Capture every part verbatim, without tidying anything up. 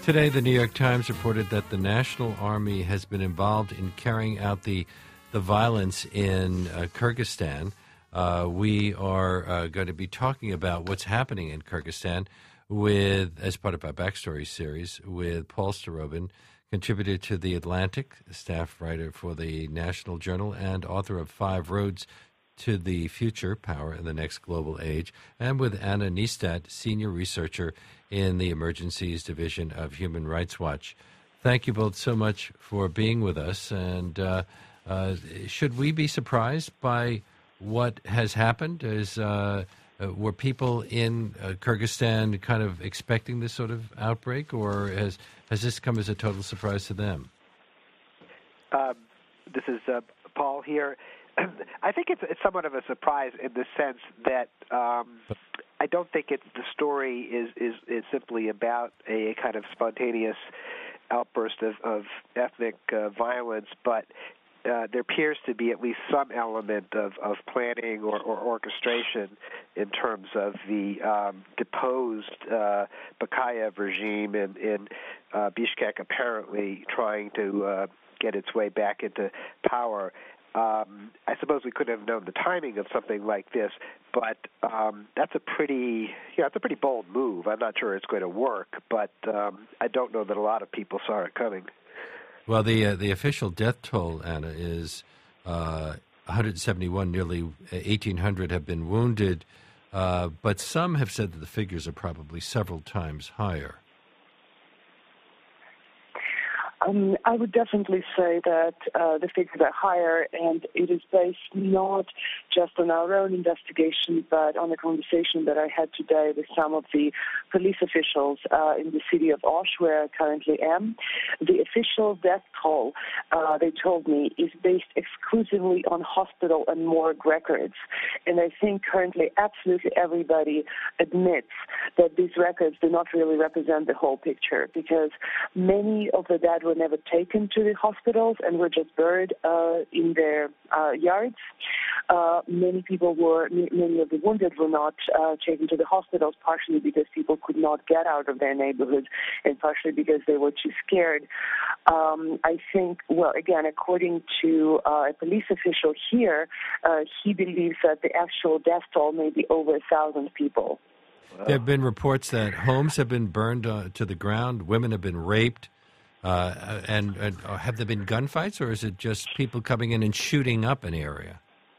Today, the New York Times reported that the National Army has been involved in carrying out the the violence in uh, Kyrgyzstan. Uh, we are uh, going to be talking about what's happening in Kyrgyzstan with, as part of our Backstory series, with Paul Starobin, contributor to The Atlantic, staff writer for the National Journal, and author of Five Roads to the Future, Power in the Next Global Age, and with Anna Neistat, senior researcher in the Emergencies Division of Human Rights Watch. Thank you both so much for being with us. And uh, uh, should we be surprised by what has happened? Is uh, uh, were people in uh, Kyrgyzstan kind of expecting this sort of outbreak, or has has this come as a total surprise to them? Uh, this is uh, Paul here. I think it's, it's somewhat of a surprise in the sense that um, I don't think it's, the story is, is, is simply about a kind of spontaneous outburst of, of ethnic uh, violence, but uh, there appears to be at least some element of, of planning or, or orchestration in terms of the um, deposed uh, Bakayev regime in, in uh, Bishkek apparently trying to uh, get its way back into power. Um, I suppose we could have known the timing of something like this, but um, that's a pretty, you know, it's a pretty bold move. I'm not sure it's going to work, but um, I don't know that a lot of people saw it coming. Well, the uh, the official death toll, Anna, is uh, one hundred seventy-one. Nearly eighteen hundred have been wounded, uh, but some have said that the figures are probably several times higher. Um, I would definitely say that uh, the figures are higher, and it is based not just on our own investigation, but on a conversation that I had today with some of the police officials uh, in the city of Osh, where I currently am. The official death toll, uh, they told me, is based exclusively on hospital and morgue records. And I think currently absolutely everybody admits that these records do not really represent the whole picture, because many of the dead were never taken to the hospitals and were just buried uh, in their uh, yards. Uh, many people were, many of the wounded were not uh, taken to the hospitals, partially because people could not get out of their neighborhoods, and partially because they were too scared. Um, I think, well, again, according to uh, a police official here, uh, he believes that the actual death toll may be over a thousand people. There have been reports that homes have been burned uh, to the ground, women have been raped. Uh, and, and have there been gunfights, or is it just people coming in and shooting up an area?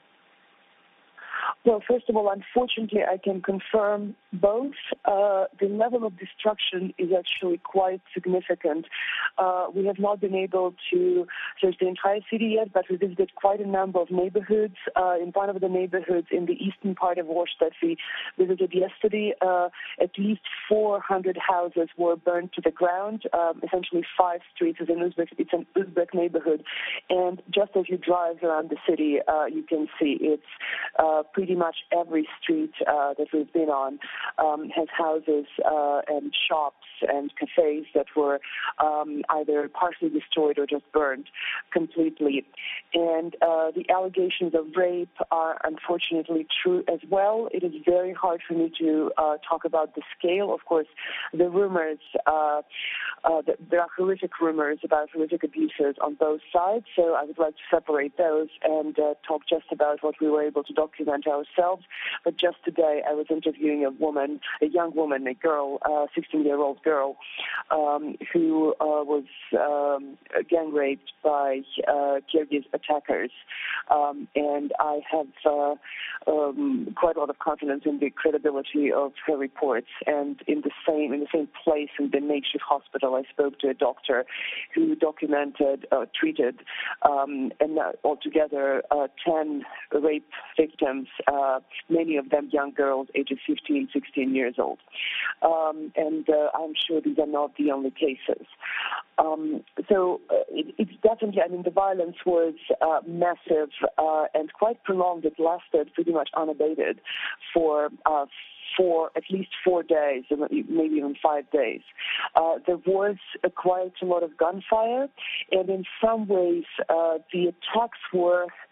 Well, first of all, unfortunately, I can confirm both. Uh, the level of destruction is actually quite significant. Uh, we have not been able to search the entire city yet, but we visited quite a number of neighborhoods. Uh, in one of the neighborhoods in the eastern part of Osh that we visited yesterday, uh, at least four hundred houses were burned to the ground, um, essentially five streets. It's an Uzbek, it's an Uzbek neighborhood. And just as you drive around the city, uh, you can see it's uh, pretty much every street uh, that we've been on um, has houses uh, and shops and cafes that were um, either partially destroyed or just burned completely. And uh, the allegations of rape are unfortunately true as well. It is very hard for me to uh, talk about the scale. Of course, the rumors, uh, uh, the, there are horrific rumors about horrific abuses on both sides, so I would like to separate those and uh, talk just about what we were able to document ourselves. But just today, I was interviewing a woman, a young woman, a girl, a sixteen-year-old girl, um, who uh, was um, gang raped by uh, Kyrgyz attackers. Um, and I have uh, um, quite a lot of confidence in the credibility of her reports. And in the same in the same place in the makeshift hospital, I spoke to a doctor who documented, uh, treated, um, and uh, altogether uh, ten rape victims. Uh, many of them young girls, ages fifteen, sixteen years old. Um, and uh, I'm sure these are not the only cases. Um, so uh, it, it's definitely, I mean, the violence was uh, massive uh, and quite prolonged. It lasted pretty much unabated for uh, for at least four days, maybe even five days. Uh, there was uh, quite a lot of gunfire, and in some ways uh, the attacks were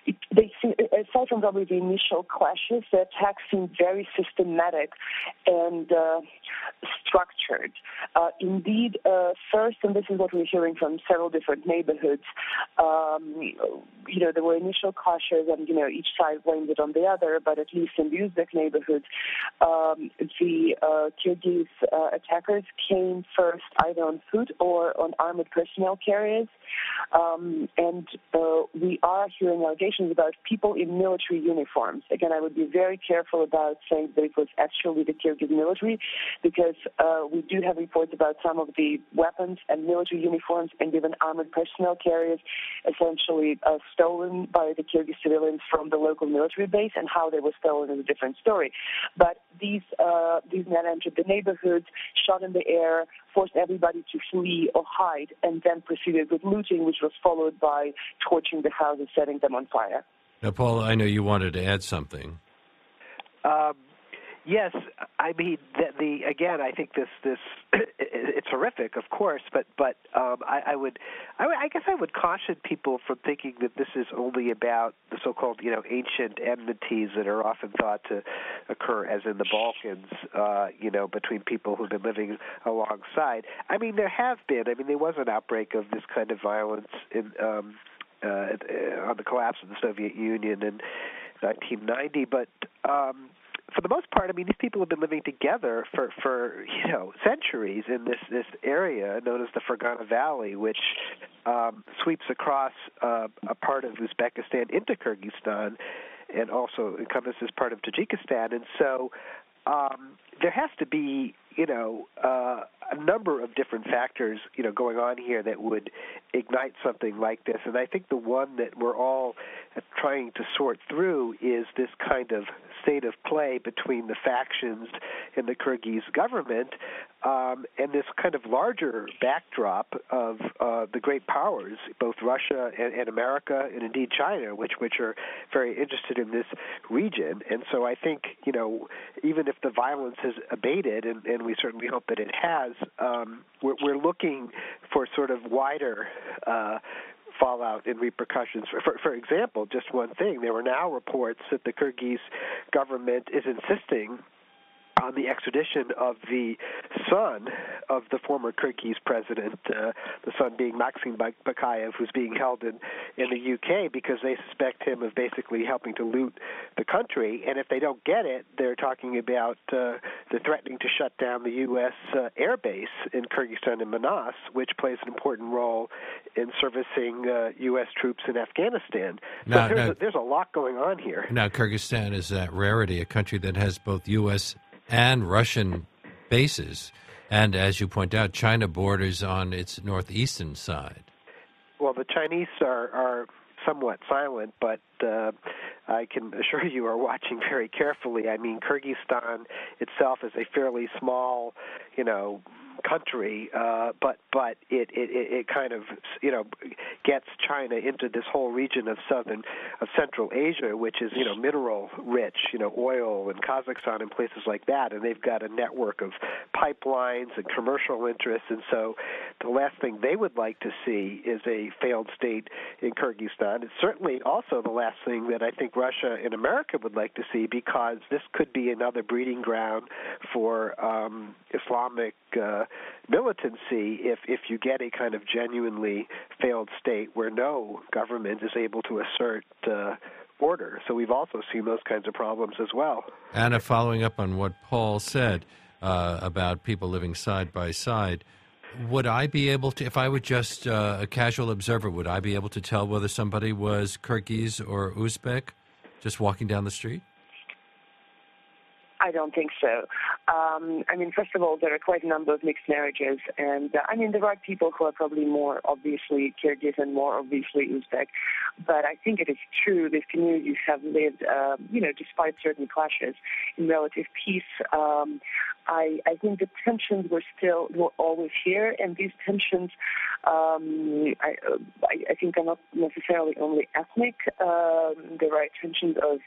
it, they seem, aside from probably the initial clashes, the attacks seem very systematic and uh, structured. Uh, indeed, uh, first, and this is what we're hearing from several different neighborhoods, um, you know, there were initial clashes and, you know, each side blamed it on the other, but at least in the Uzbek neighborhoods, um, the uh, Kyrgyz uh, attackers came first either on foot or on armored personnel carriers. Um, and uh, we are hearing allegations about people in military uniforms. Again, I would be very careful about saying that it was actually the Kyrgyz military, because uh, we do have reports about some of the weapons and military uniforms and even armored personnel carriers essentially uh, stolen by the Kyrgyz civilians from the local military base, and how they were stolen is a different story. But these uh, these men entered the neighborhoods, shot in the air, forced everybody to flee or hide, and then proceeded with looting, which was followed by torching the houses, setting them on fire. Now, Paul, I know you wanted to add something. Um, yes, I mean the, the again. I think this this it's horrific, of course, but but um, I, I would I, I guess I would caution people from thinking that this is only about the so-called you know ancient enmities that are often thought to occur, as in the Balkans, uh, you know, between people who've been living alongside. I mean, there have been. I mean, there was an outbreak of this kind of violence in. Um, Uh, on the collapse of the Soviet Union in nineteen ninety, but um, for the most part, I mean, these people have been living together for, for you know centuries in this, this area known as the Fergana Valley, which um, sweeps across uh, a part of Uzbekistan into Kyrgyzstan, and also encompasses part of Tajikistan, and so um, there has to be you know uh, a number of different factors, you know, going on here that would ignite something like this. And I think the one that we're all trying to sort through is this kind of state of play between the factions in the Kyrgyz government um, and this kind of larger backdrop of uh, the great powers, both Russia and, and America, and indeed China, which which are very interested in this region. And so I think, you know, even if the violence has abated, and, and we certainly hope that it has, um, we're, we're looking for sort of wider uh, fallout and repercussions. For, for, for example, just one thing, there are now reports that the Kyrgyz government is insisting on the extradition of the son of the former Kyrgyz president, uh, the son being Maxim Bakayev, who's being held in, in the U K because they suspect him of basically helping to loot the country. And if they don't get it, they're talking about uh, they're threatening to shut down the U S uh, air base in Kyrgyzstan and Manas, which plays an important role in servicing uh, U S troops in Afghanistan. Now, so there's, now, a, there's a lot going on here. Now, Kyrgyzstan is that rarity, a country that has both U S and Russian bases. And as you point out, China borders on its northeastern side. Well, the Chinese are, are somewhat silent, but uh, I can assure you are watching very carefully. I mean, Kyrgyzstan itself is a fairly small, you know, country, uh, but but it, it it kind of you know gets China into this whole region of southern of Central Asia, which is you know mineral rich, you know oil and Kazakhstan and places like that, and they've got a network of pipelines and commercial interests, and so the last thing they would like to see is a failed state in Kyrgyzstan. It's certainly also the last thing that I think Russia and America would like to see, because this could be another breeding ground for um, Islamic uh, militancy if, if you get a kind of genuinely failed state where no government is able to assert uh, order. So we've also seen those kinds of problems as well. Anna, following up on what Paul said uh, about people living side by side, would I be able to, if I were just uh, a casual observer, would I be able to tell whether somebody was Kyrgyz or Uzbek just walking down the street? I don't think so. Um, I mean, first of all, there are quite a number of mixed marriages, and uh, I mean, there are people who are probably more obviously Kyrgyz and more obviously Uzbek, but I think it is true these communities have lived, uh, you know, despite certain clashes, in relative peace. Um, I, I think the tensions were still were always here, and these tensions, um, I, I, I think, are not necessarily only ethnic. Um, there are tensions of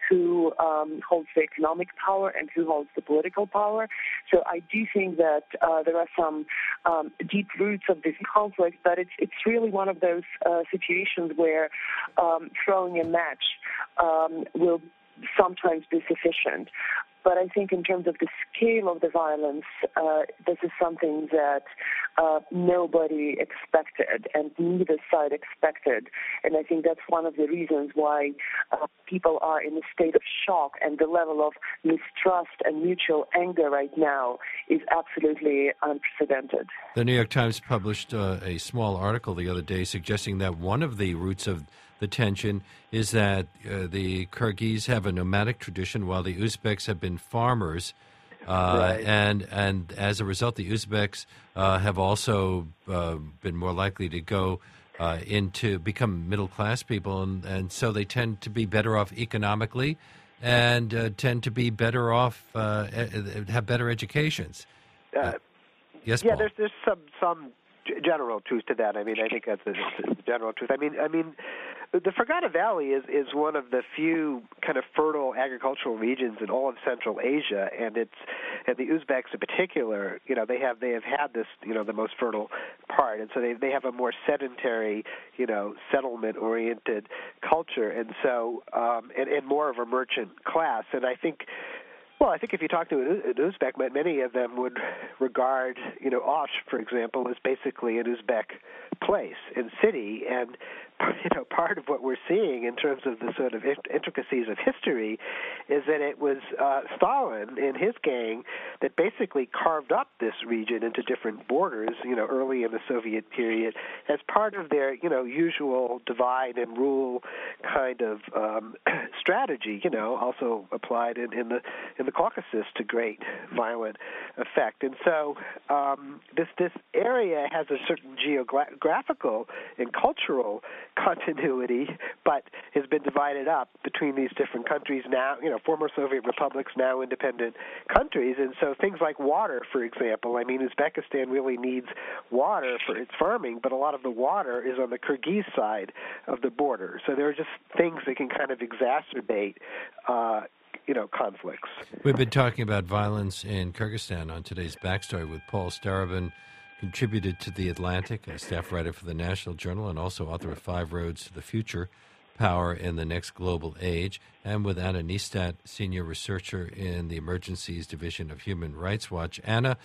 who um, holds the economic power and who holds the political power. So I do think that uh, there are some um, deep roots of this conflict, but it's it's really one of those uh, situations where um, throwing a match um, will sometimes be sufficient. But I think in terms of the scale of the violence, uh, this is something that uh, nobody expected and neither side expected. And I think that's one of the reasons why uh, people are in a state of shock, and the level of mistrust and mutual anger right now is absolutely unprecedented. The New York Times published uh, a small article the other day suggesting that one of the roots of the tension is that uh, the Kyrgyz have a nomadic tradition while the Uzbeks have been farmers. Uh, right. and and as a result, the Uzbeks uh, have also uh, been more likely to go uh, into become middle-class people, and, and so they tend to be better off economically and uh, tend to be better off, uh, have better educations. Uh, yes, yeah, Paul. there's there's some some general truth to that. I mean, I think that's the, the general truth. I mean, I mean, the Fergana Valley is, is one of the few kind of fertile agricultural regions in all of Central Asia, and it's and the Uzbeks in particular. You know, they have they have had this you know the most fertile part, and so they they have a more sedentary, you know, settlement-oriented culture, and so um, and, and more of a merchant class, and I think. Well, I think if you talk to an Uzbek, many of them would regard, you know, Osh, for example, as basically an Uzbek place and city. And, you know, part of what we're seeing in terms of the sort of intricacies of history is that it was uh, Stalin and his gang that basically carved up this region into different borders, you know, early in the Soviet period as part of their, you know, usual divide and rule kind of um, strategy, you know, also applied in, in the in the Caucasus to great violent effect. And so um, this this area has a certain geographical and cultural continuity, but has been divided up between these different countries now, you know, former Soviet republics, now independent countries. And so things like water, for example, I mean, Uzbekistan really needs water for its farming, but a lot of the water is on the Kyrgyz side of the border. So there are just things that can kind of exacerbate uh, you know, conflicts. We've been talking about violence in Kyrgyzstan on today's Backstory with Paul Starobin, contributed to The Atlantic, a staff writer for the National Journal, and also author of Five Roads to the Future, Power in the Next Global Age, and with Anna Neistat, senior researcher in the Emergencies Division of Human Rights Watch. Anna,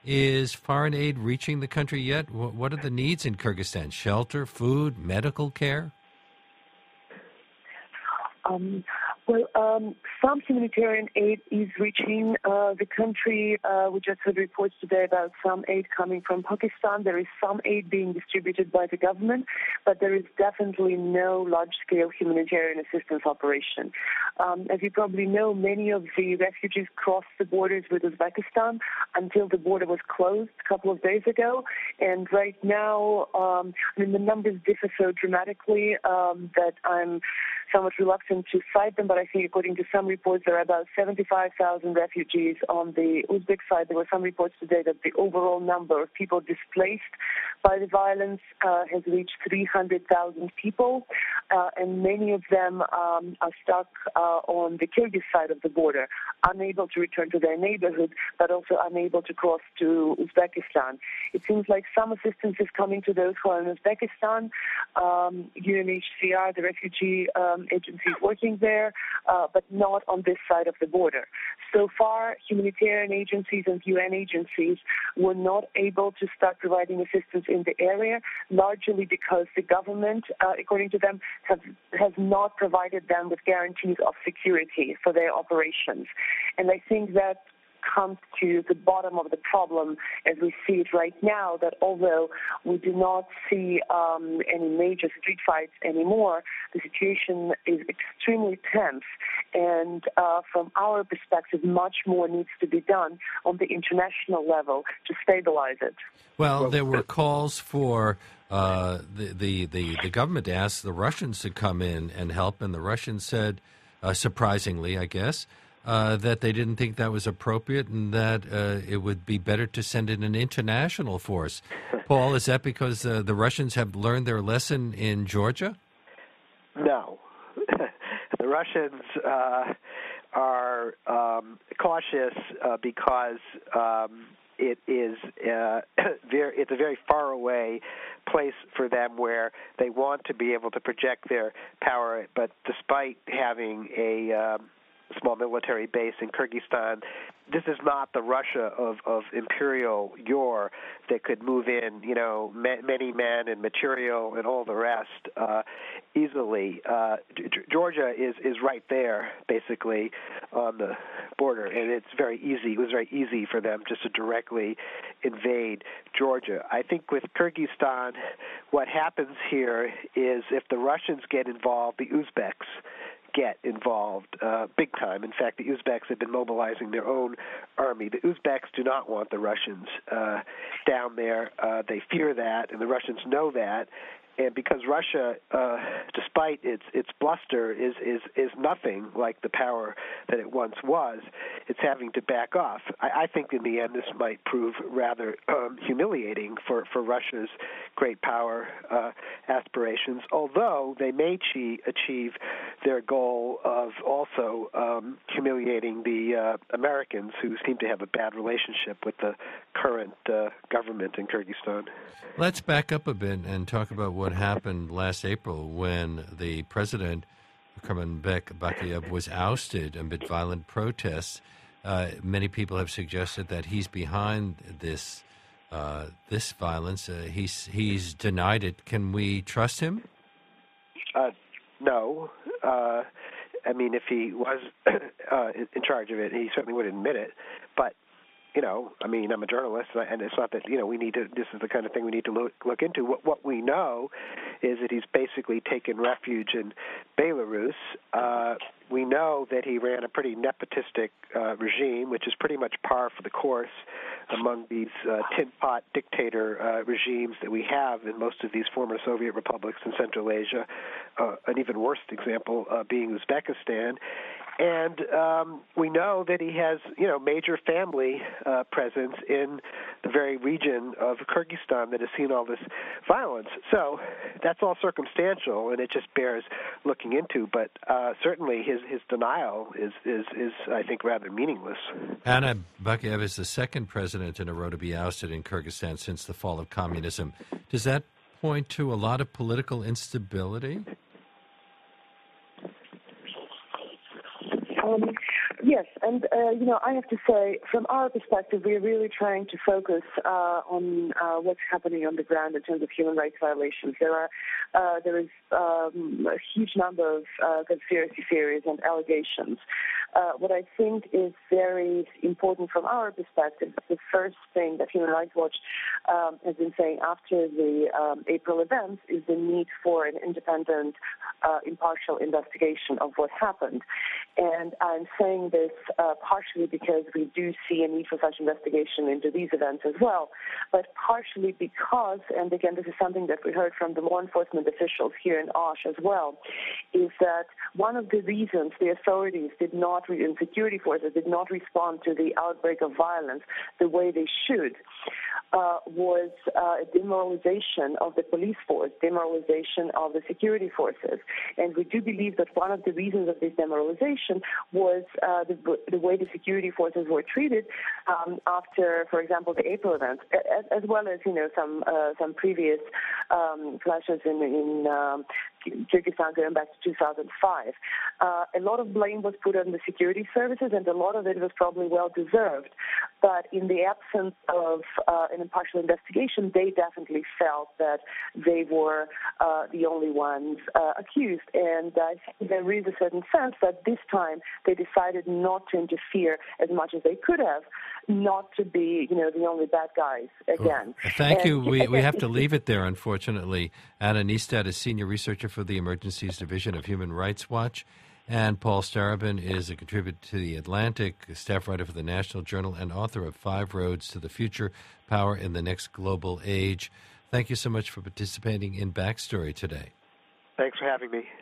is foreign aid reaching the country yet? What are the needs in Kyrgyzstan? Shelter, food, medical care? Um, well, um, some humanitarian aid is reaching uh, the country. Uh, we just heard reports today about some aid coming from Pakistan. There is some aid being distributed by the government, but there is definitely no large-scale humanitarian assistance operation. Um, as you probably know, many of the refugees crossed the borders with Uzbekistan until the border was closed a couple of days ago. And right now, um, I mean, the numbers differ so dramatically um, that I'm somewhat reluctant to cite them, but I think according to some reports, there are about seventy-five thousand refugees on the Uzbek side. There were some reports today that the overall number of people displaced by the violence uh, has reached three hundred thousand people, uh, and many of them um, are stuck uh, on the Kyrgyz side of the border, unable to return to their neighborhood, but also unable to cross to Uzbekistan. It seems like some assistance is coming to those who are in Uzbekistan. Um, U N H C R, the refugee um, agency, is working there, uh, but not on this side of the border. So far, humanitarian agencies and U N agencies were not able to start providing assistance in the area, largely because the government, uh, according to them, have, has not provided them with guarantees of security for their operations. And I think that comes to the bottom of the problem as we see it right now, that although we do not see um, any major street fights anymore, the situation is extremely tense, and uh, from our perspective, much more needs to be done on the international level to stabilize it. Well, there were calls for uh, the, the, the, the government to ask the Russians to come in and help, and the Russians said, uh, surprisingly, I guess, Uh, that they didn't think that was appropriate, and that uh, it would be better to send in an international force. Paul, is that because uh, the Russians have learned their lesson in Georgia? No, the Russians uh, are um, cautious uh, because um, it is uh, very, it's a very far away place for them where they want to be able to project their power, but despite having a um, small military base in Kyrgyzstan, this is not the Russia of, of imperial yore that could move in, you know, ma- many men and material and all the rest uh, easily. Uh, G- Georgia is, is right there, basically, on the border, and it's very easy. It was very easy for them just to directly invade Georgia. I think with Kyrgyzstan, what happens here is if the Russians get involved, the Uzbeks get involved uh, big time. In fact, the Uzbeks have been mobilizing their own army. The Uzbeks do not want the Russians uh, down there. Uh, they fear that, and the Russians know that. And because Russia, uh, despite its its bluster, is, is is nothing like the power that it once was, it's having to back off. I, I think in the end this might prove rather um, humiliating for, for Russia's great power uh, aspirations, although they may achieve, achieve their goal of also um, humiliating the uh, Americans, who seem to have a bad relationship with the current uh, government in Kyrgyzstan. Let's back up a bit and talk about what happened last April when the president, Kurmanbek Bakiev, was ousted amid violent protests. Uh, many people have suggested that he's behind this uh, this violence. Uh, he's he's denied it. Can we trust him? Uh, no. Uh, I mean, if he was uh, in charge of it, he certainly would admit it. But you know, I mean, I'm a journalist, and it's not that, you know, we need to, this is the kind of thing we need to look, look into. What, what we know is that he's basically taken refuge in Belarus. Uh, we know that he ran a pretty nepotistic uh, regime, which is pretty much par for the course among these uh, tin pot dictator uh, regimes that we have in most of these former Soviet republics in Central Asia, uh, an even worse example uh, being Uzbekistan. And um, we know that he has, you know, major family uh, presence in the very region of Kyrgyzstan that has seen all this violence. So that's all circumstantial, and it just bears looking into. But uh, certainly his, his denial is, is, is, I think, rather meaningless. Anna Bakiev is the second president in a row to be ousted in Kyrgyzstan since the fall of communism. Does that point to a lot of political instability? Um, yes, and, uh, you know, I have to say, from our perspective, we're really trying to focus uh, on uh, what's happening on the ground in terms of human rights violations. There are, uh, there is um, a huge number of uh, conspiracy theories and allegations. Uh, what I think is very important from our perspective, the first thing that Human Rights Watch um, has been saying after the um, April events is the need for an independent, uh, impartial investigation of what happened. And I'm saying this uh, partially because we do see a need for such investigation into these events as well, but partially because, and again, this is something that we heard from the law enforcement officials here in Osh as well, is that one of the reasons the authorities did not, and security forces did not respond to the outbreak of violence the way they should uh, was uh, a demoralization of the police force, demoralization of the security forces. And we do believe that one of the reasons of this demoralization was uh, the, the way the security forces were treated um, after, for example, the April events, as, as well as, you know, some uh, some previous um, clashes in, in um, Kyrgyzstan going back to two thousand five. Uh, a lot of blame was put on the security services, and a lot of it was probably well-deserved. But in the absence of uh, an impartial investigation, they definitely felt that they were uh, the only ones uh, accused. And I think there is a certain sense that this time they decided not to interfere as much as they could have, not to be, you know, the only bad guys again. Well, thank and, you. We, again, we have to leave it there, unfortunately. Anna Nystad is Senior Researcher for the Emergencies Division of Human Rights Watch. And Paul Starobin is a contributor to The Atlantic, a staff writer for the National Journal, and author of Five Roads to the Future, Power in the Next Global Age. Thank you so much for participating in Backstory today. Thanks for having me.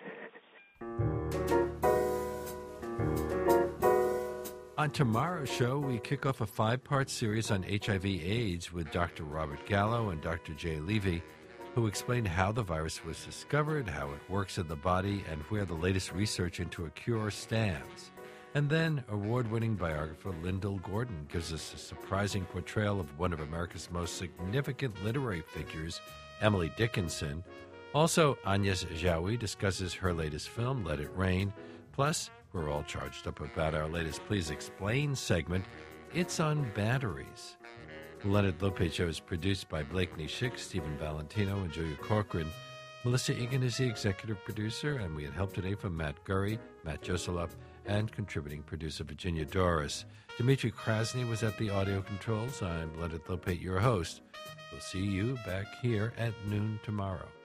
On tomorrow's show, we kick off a five-part series on H I V AIDS with Doctor Robert Gallo and Doctor Jay Levy. who explain how the virus was discovered, how it works in the body, and where the latest research into a cure stands. And then award-winning biographer Lyndall Gordon gives us a surprising portrayal of one of America's most significant literary figures, Emily Dickinson. Also, Agnes Jaoui discusses her latest film, Let It Rain. Plus, we're all charged up about our latest Please Explain segment. It's on batteries. The Leonard Lopate Show is produced by Blake Nishik, Stephen Valentino, and Julia Corcoran. Melissa Egan is the executive producer, and we had help today from Matt Gurry, Matt Joselop, and contributing producer Virginia Doris. Dimitri Krasny was at the audio controls. I'm Leonard Lopate, your host. We'll see you back here at noon tomorrow.